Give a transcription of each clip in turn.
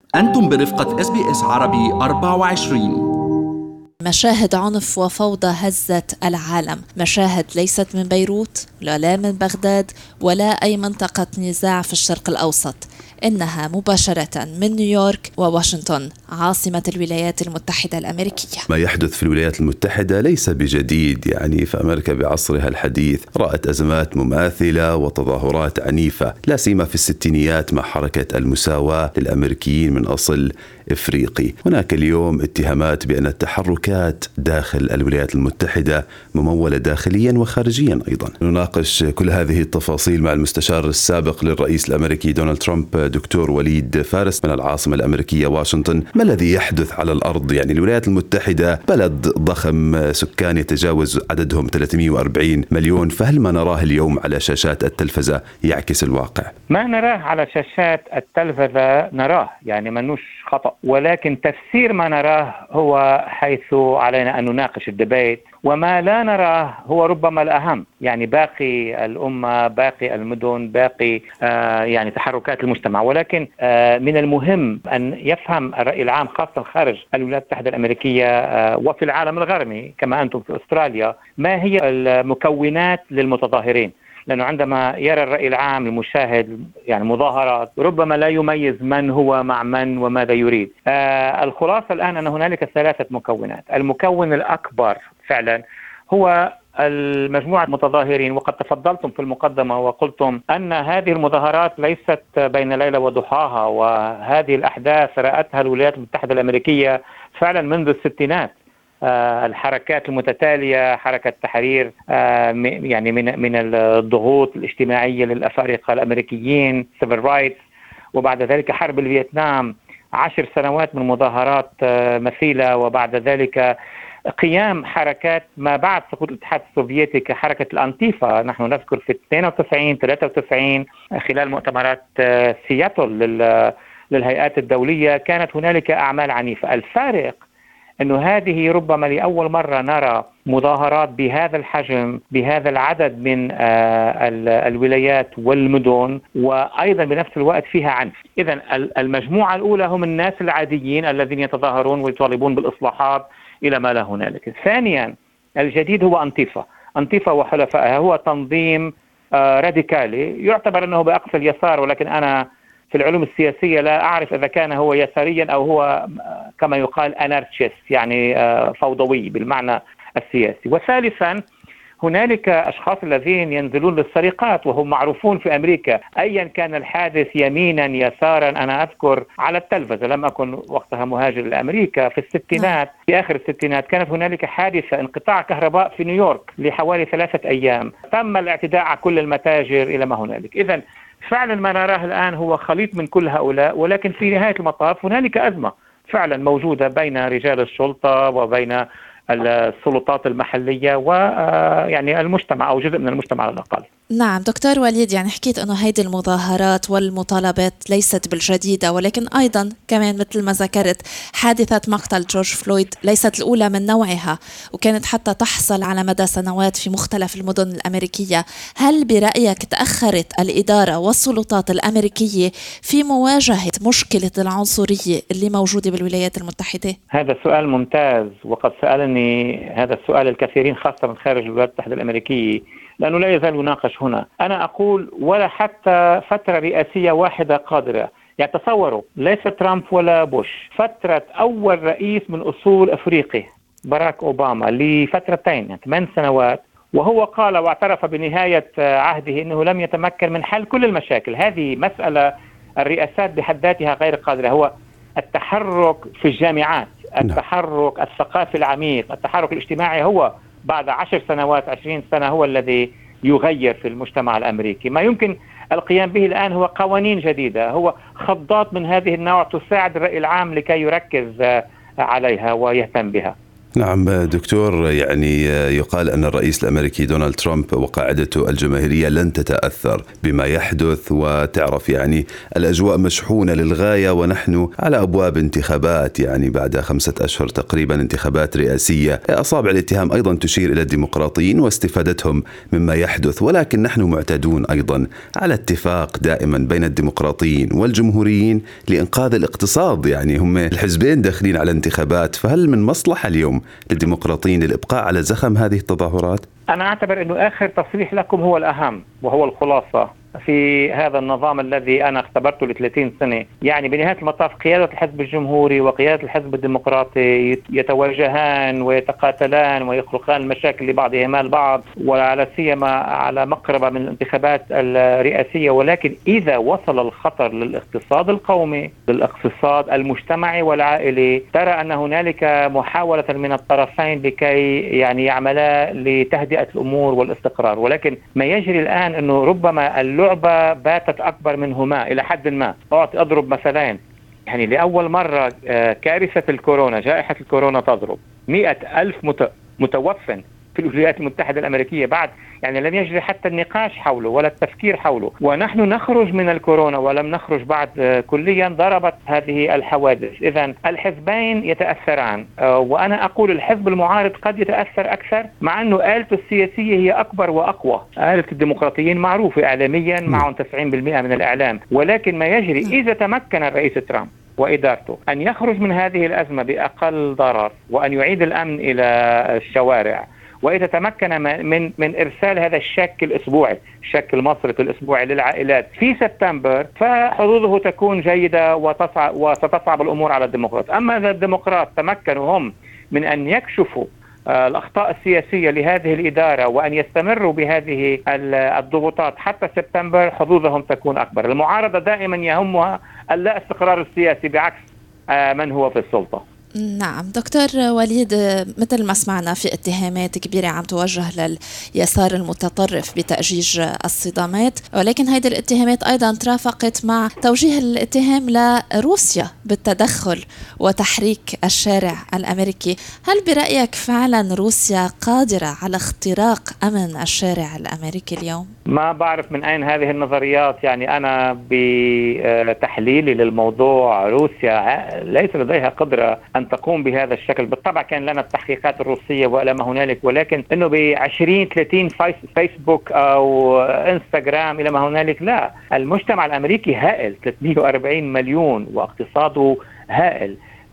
أنتم برفقة SBS عربي 24. مشاهد عنف وفوضى هزت العالم، مشاهد ليست من بيروت ولا من بغداد ولا أي منطقة نزاع في الشرق الأوسط، إنها مباشرة من نيويورك وواشنطن عاصمة الولايات المتحدة الأمريكية. ما يحدث في الولايات المتحدة ليس بجديد، فأمريكا بعصرها الحديث رأت أزمات مماثلة وتظاهرات عنيفة، لا سيما في الستينيات مع حركة المساواة للأمريكيين من أصل إفريقي. هناك اليوم اتهامات بأن التحركات داخل الولايات المتحدة ممولة داخليا وخارجيا أيضا. نناقش كل هذه التفاصيل مع المستشار السابق للرئيس الأمريكي دونالد ترامب دكتور وليد فارس من العاصمة الأمريكية واشنطن. ما الذي يحدث على الأرض؟ الولايات المتحدة بلد ضخم، سكان يتجاوز عددهم 340 مليون، فهل ما نراه اليوم على شاشات التلفزة يعكس الواقع؟ ما نراه على شاشات التلفزة نراه، منوش خطأ، ولكن تفسير ما نراه هو حيث علينا أن نناقش الدبيت، وما لا نراه هو ربما الأهم، باقي الأمة، باقي المدن، باقي تحركات المجتمع. ولكن من المهم أن يفهم الرأي العام خاصة خارج الولايات المتحدة الأمركية وفي العالم الغربي كما أنتم في أستراليا ما هي المكونات للمتظاهرين، لأنه عندما يرى الرأي العام المشاهد مظاهرات ربما لا يميز من هو مع من وماذا يريد. الخلاصة الآن أن هنالك 3 مكونات. المكون الأكبر فعلا هو المجموعة المتظاهرين، وقد تفضلتم في المقدمة وقلتم أن هذه المظاهرات ليست بين ليلة وضحاها، وهذه الأحداث رأتها الولايات المتحدة الأمريكية فعلا منذ الستينات. الحركات المتتالية، حركة تحرير من الضغوط الاجتماعية للأفارقة الأمريكيين civil rights، وبعد ذلك حرب الفيتنام، 10 سنوات من مظاهرات مثيلة، وبعد ذلك قيام حركات ما بعد سقوط الاتحاد السوفيتي كحركة الأنتيفا. نحن نذكر في 92 93 خلال مؤتمرات سياتل للهيئات الدولية كانت هنالك أعمال عنيفة. الفارق أنه هذه ربما لأول مرة نرى مظاهرات بهذا الحجم بهذا العدد من الولايات والمدن، وأيضا بنفس الوقت فيها عنف. إذن المجموعة الأولى هم الناس العاديين الذين يتظاهرون ويطالبون بالإصلاحات إلى ما لا هنالك. ثانيا الجديد هو أنتيفا وحلفائها، هو تنظيم راديكالي يعتبر أنه بأقصى اليسار، ولكن أنا في العلوم السياسية لا أعرف إذا كان هو يساريا أو هو كما يقال أنارشيست، فوضوي بالمعنى السياسي. وثالثا هنالك أشخاص الذين ينزلون للسرقات وهم معروفون في أمريكا أيا كان الحادث، يمينا يسارا. أنا أذكر على التلفزة، لم أكن وقتها مهاجر لأمريكا، في الستينات في آخر الستينات كانت هنالك حادثة انقطاع كهرباء في نيويورك لحوالي 3 أيام، تم الاعتداء على كل المتاجر إلى ما هنالك. إذن فعلا ما نراه الآن هو خليط من كل هؤلاء، ولكن في نهاية المطاف هنالك أزمة فعلا موجودة بين رجال الشرطة وبين السلطات المحلية المجتمع أو جزء من المجتمع على الأقل. نعم دكتور وليد، حكيت أنه هيدي المظاهرات والمطالبات ليست بالجديدة، ولكن أيضا كمان مثل ما ذكرت حادثة مقتل جورج فلويد ليست الأولى من نوعها، وكانت حتى تحصل على مدى سنوات في مختلف المدن الأمريكية. هل برأيك تأخرت الإدارة والسلطات الأمريكية في مواجهة مشكلة العنصرية اللي موجودة بالولايات المتحدة؟ هذا سؤال ممتاز، وقد سألني هذا السؤال الكثيرين خاصة من خارج الولايات المتحدة الأمريكية، لأنه لا يزال يناقش هنا. أنا أقول ولا حتى فترة رئاسية واحدة قادرة. تصوروا ليس ترامب ولا بوش، فترة أول رئيس من أصول أفريقي باراك أوباما لفترتين 8 سنوات، وهو قال واعترف بنهاية عهده أنه لم يتمكن من حل كل المشاكل. هذه مسألة الرئاسات بحد ذاتها غير قادرة. هو التحرك في الجامعات، التحرك الثقافي العميق، التحرك الاجتماعي هو بعد 10 سنوات 20 سنة هو الذي يغير في المجتمع الأمريكي. ما يمكن القيام به الآن هو قوانين جديدة، هو خطات من هذه النوع تساعد الرأي العام لكي يركز عليها ويهتم بها. نعم دكتور، يعني يقال أن الرئيس الأمريكي دونالد ترامب وقاعدته الجماهيرية لن تتأثر بما يحدث، وتعرف يعني الأجواء مشحونة للغاية، ونحن على أبواب انتخابات، يعني بعد 5 أشهر تقريبا انتخابات رئاسية. أصابع الاتهام أيضا تشير إلى الديمقراطيين واستفادتهم مما يحدث، ولكن نحن معتادون أيضا على اتفاق دائما بين الديمقراطيين والجمهوريين لإنقاذ الاقتصاد. يعني هم الحزبين داخلين على انتخابات، فهل من مصلحة اليوم للديمقراطيين للإبقاء على زخم هذه التظاهرات؟ أنا أعتبر أنه آخر تصريح لكم هو الأهم وهو الخلاصة في هذا النظام الذي أنا اختبرته ل30 سنة. يعني بنهاية المطاف قيادة الحزب الجمهوري وقيادة الحزب الديمقراطي يتواجهان ويتقاتلان ويخلقان المشاكل لبعضهما البعض، وعلى سيما على مقربة من الانتخابات الرئاسية. ولكن إذا وصل الخطر للاقتصاد القومي، للاقتصاد المجتمعي والعائلي، ترى أن هنالك محاولة من الطرفين لكي يعني يعملا لتهدئة الأمور والاستقرار. ولكن ما يجري الآن أنه ربما اللعبة باتت أكبر منهما إلى حد ما. أضرب مثلين، يعني لأول مرة كارثة الكورونا، جائحة الكورونا تضرب 100,000 متوفٍ في الولايات المتحدة الأمريكية، بعد يعني لم يجري حتى النقاش حوله ولا التفكير حوله. ونحن نخرج من الكورونا ولم نخرج بعد كليا، ضربت هذه الحوادث. إذن الحزبين يتأثران، وأنا أقول الحزب المعارض قد يتأثر أكثر، مع أنه آلته السياسية هي أكبر وأقوى. آلة الديمقراطيين معروفة إعلاميا، معهم 90% من الإعلام. ولكن ما يجري إذا تمكن الرئيس ترامب وإدارته أن يخرج من هذه الأزمة بأقل ضرر، وأن يعيد الأمن إلى الشوارع، وإذا تمكن من إرسال هذا الشك الأسبوعي، الشك المصرفي الأسبوعي للعائلات في سبتمبر، فحظوظه تكون جيدة وستصعب الأمور على الديمقراط. أما إذا الديمقراط تمكنوا هم من أن يكشفوا الأخطاء السياسية لهذه الإدارة وأن يستمروا بهذه الضغوطات حتى سبتمبر، حظوظهم تكون أكبر. المعارضة دائما يهمها اللا استقرار السياسي بعكس من هو في السلطة. نعم دكتور وليد، مثل ما سمعنا في اتهامات كبيرة عم توجه لليسار المتطرف بتأجيج الصدامات، ولكن هذه الاتهامات أيضا ترافقت مع توجيه الاتهام لروسيا بالتدخل وتحريك الشارع الأمريكي. هل برأيك فعلا روسيا قادرة على اختراق أمن الشارع الأمريكي اليوم؟ ما بعرف من أين هذه النظريات. يعني أنا بتحليلي للموضوع، روسيا ليس لديها قدرة أن تقوم بهذا الشكل. بالطبع كان لنا التحقيقات الروسية وإلى ما هنالك، ولكن أنه ب20-30 فيسبوك أو إنستغرام إلى ما هنالك، لا. المجتمع الأمريكي هائل، 340 مليون واقتصاده هائل.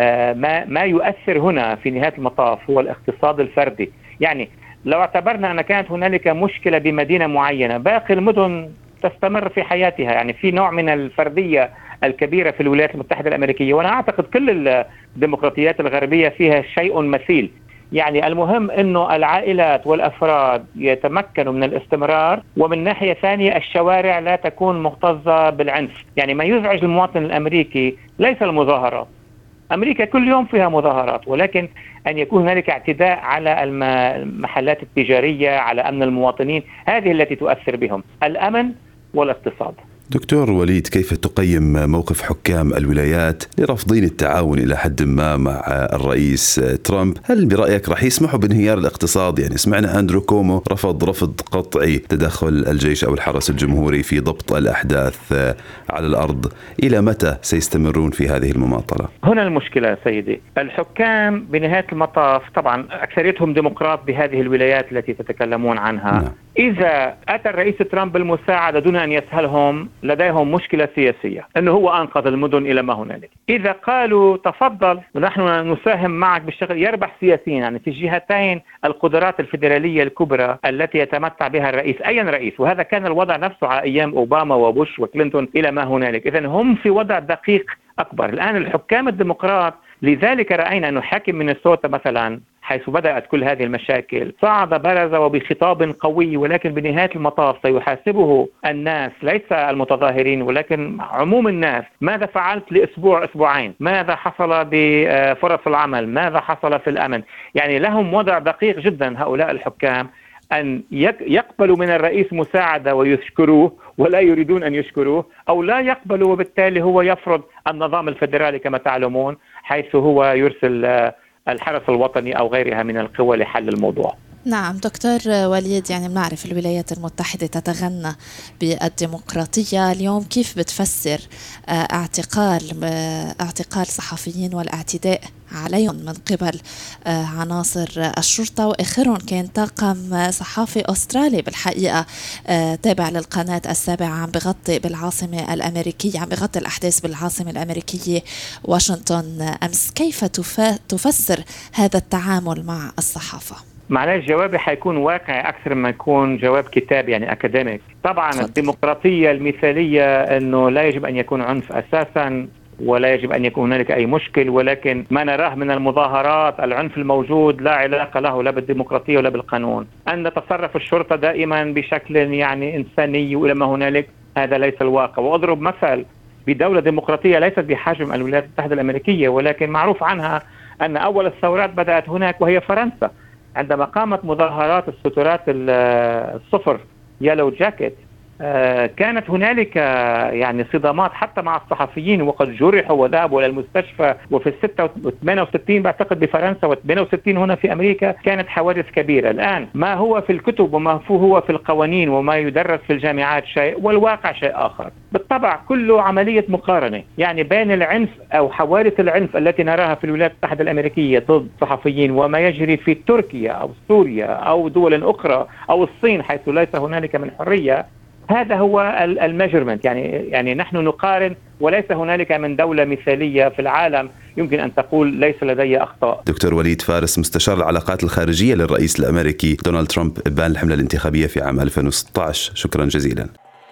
ما يؤثر هنا في نهاية المطاف هو الاقتصاد الفردي. يعني لو اعتبرنا أن كانت هنالك مشكلة بمدينة معينة، باقي المدن تستمر في حياتها. يعني في نوع من الفردية الكبيرة في الولايات المتحدة الأمريكية، وأنا أعتقد كل الديمقراطيات الغربية فيها شيء مثيل. يعني المهم أنه العائلات والأفراد يتمكنوا من الاستمرار، ومن ناحية ثانية الشوارع لا تكون مكتظة بالعنف. يعني ما يزعج المواطن الأمريكي ليس المظاهرات، أمريكا كل يوم فيها مظاهرات، ولكن أن يكون هنالك اعتداء على المحلات التجارية، على أمن المواطنين، هذه التي تؤثر بهم، الأمن والاقتصاد. دكتور وليد، كيف تقيم موقف حكام الولايات لرفضين التعاون إلى حد ما مع الرئيس ترامب؟ هل برأيك رح يسمحوا بانهيار الاقتصاد؟ يعني سمعنا أندرو كومو رفض قطعي تدخل الجيش أو الحرس الجمهوري في ضبط الأحداث على الأرض. إلى متى سيستمرون في هذه المماطلة؟ هنا المشكلة سيدي، الحكام بنهاية المطاف طبعا أكثريتهم ديمقراط بهذه الولايات التي تتكلمون عنها. نعم. إذا أتى الرئيس ترامب بالمساعدة دون أن يسهلهم، لديهم مشكلة سياسية، أنه هو أنقذ المدن إلى ما هنالك. إذا قالوا تفضل ونحن نساهم معك بالشغل، يربح سياسيا. يعني في الجهتين القدرات الفيدرالية الكبرى التي يتمتع بها الرئيس، أي رئيس، وهذا كان الوضع نفسه على أيام أوباما وبوش وكلينتون إلى ما هنالك. إذن هم في وضع دقيق أكبر. الآن الحكام الديمقراط، لذلك رأينا أنه حاكم مينيسوتا مثلا، حيث بدأت كل هذه المشاكل، صعد برز وبخطاب قوي، ولكن بنهاية المطاف سيحاسبه الناس، ليس المتظاهرين ولكن عموم الناس. ماذا فعلت لأسبوع أسبوعين؟ ماذا حصل بفرص العمل؟ ماذا حصل في الأمن؟ يعني لهم وضع دقيق جدا هؤلاء الحكام، أن يقبلوا من الرئيس مساعدة ويشكروه ولا يريدون أن يشكروه، أو لا يقبلوا وبالتالي هو يفرض النظام الفيدرالي كما تعلمون، حيث هو يرسل الحرس الوطني أو غيرها من القوى لحل الموضوع. نعم دكتور وليد، يعني بنعرف الولايات المتحدة تتغنى بالديمقراطية. اليوم كيف بتفسر اعتقال صحفيين والاعتداء عليهم من قبل عناصر الشرطة، وآخرهم كان طاقم صحافي أسترالي بالحقيقة تابع للقناة السابعة عم بغطي بالعاصمة الأمريكية، عم بغطي الأحداث بالعاصمة الأمريكية واشنطن أمس. كيف تفسر هذا التعامل مع الصحافة؟ معلش جوابي حيكون واقعي أكثر ما يكون جواب كتاب يعني أكاديميك. طبعا الديمقراطية المثالية أنه لا يجب أن يكون عنف أساسا ولا يجب أن يكون هنالك أي مشكل، ولكن ما نراه من المظاهرات العنف الموجود لا علاقة له لا بالديمقراطية ولا بالقانون. أن تتصرف الشرطة دائما بشكل يعني إنساني وإلى ما هنالك، هذا ليس الواقع. وأضرب مثل بدولة ديمقراطية ليست بحجم الولايات المتحدة الأمريكية، ولكن معروف عنها أن أول الثورات بدأت هناك وهي فرنسا، عندما قامت مظاهرات السترات الصفر يلو جاكيت. كانت هنالك يعني صدامات حتى مع الصحفيين وقد جرحوا وذهبوا إلى المستشفى. وفي 68 بعتقد بفرنسا و68 هنا في أمريكا كانت حوادث كبيرة. الآن ما هو في الكتب وما هو في القوانين وما يدرس في الجامعات شيء والواقع شيء آخر. بالطبع كله عملية مقارنة يعني بين العنف أو حوادث العنف التي نراها في الولايات المتحدة الأمريكية ضد صحفيين وما يجري في تركيا أو سوريا أو دول أخرى أو الصين حيث ليس هنالك من حرية. هذا هو الميجرمنت، يعني نحن نقارن وليس هنالك من دولة مثالية في العالم يمكن أن تقول ليس لدي أخطاء. دكتور وليد فارس، مستشار العلاقات الخارجية للرئيس الأمريكي دونالد ترامب إبان الحملة الانتخابية في عام 2016، شكرا جزيلا.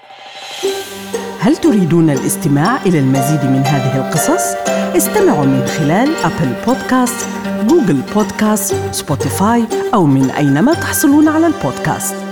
هل تريدون الاستماع إلى المزيد من هذه القصص؟ استمعوا من خلال أبل بودكاست، جوجل بودكاست، سبوتيفاي أو من أينما تحصلون على البودكاست.